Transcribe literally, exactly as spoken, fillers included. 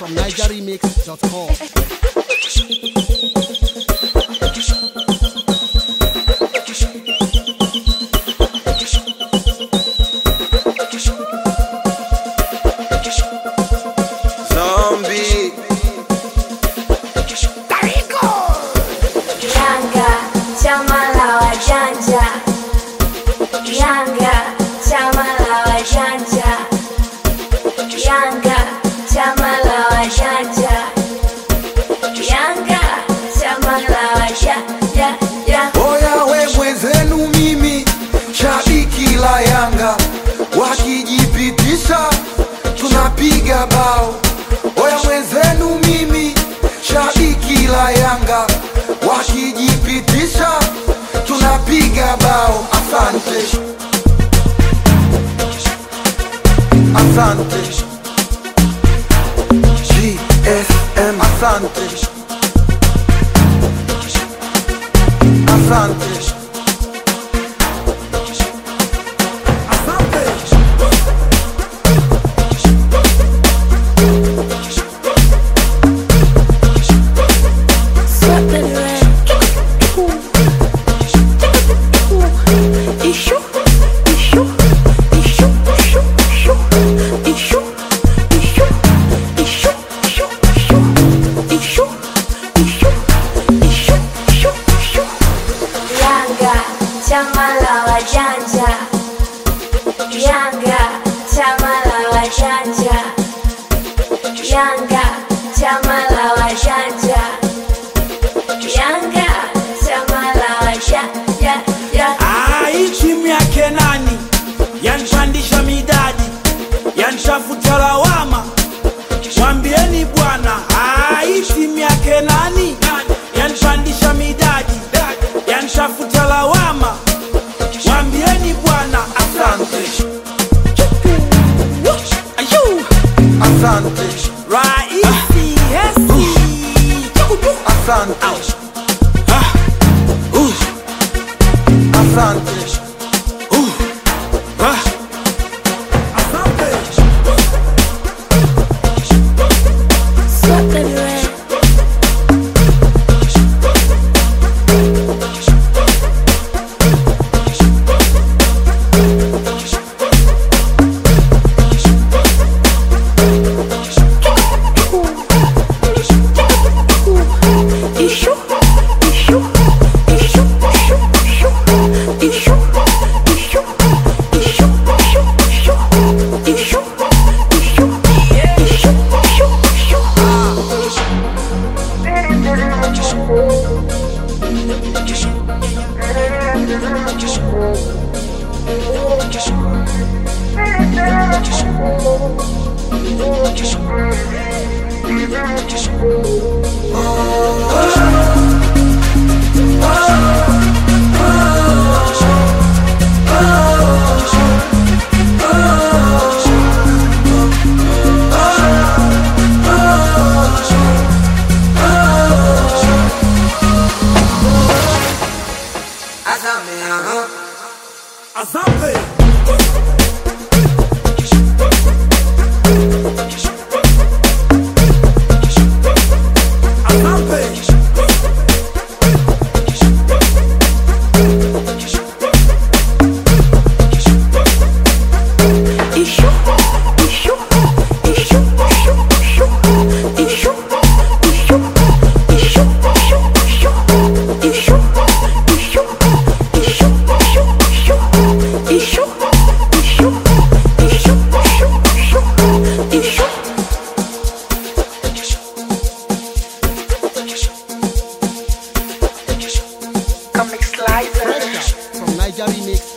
from niger remix dot com. Oya we mwenzenu mimi shabiki la Yanga, wakijipitisha tunapiga bao. Oya mwenzenu mimi shabiki la Yanga, wakijipitisha tunapiga bao. Asante, asante G S M, asante, asante, chama la wajanja, Yanga chama la wajanja, Yanga chama la wajanja, Yanga chama la wajanja. Ah, timu yake nani yanipandisha midadi, yanishafuta lawama, mwambieni bwana. Ah, timu yake nani yanipandisha midadi, yanishafuta lawama, mwambieni bwana. asante, Ayu, asante, Raisi, Hesi, asante, ah, uh, asante, uh, ah. Azampe. From niger remix